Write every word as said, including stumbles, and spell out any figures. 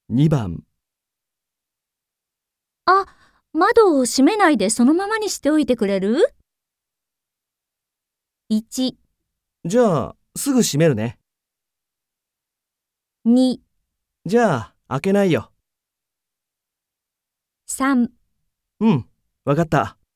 にばん。 あ、窓を閉めないでそのままにしておいてくれる？ いち、 じゃあ、すぐ閉めるね。 に、 じゃあ、開けないよ。 さん。 うん、わかった。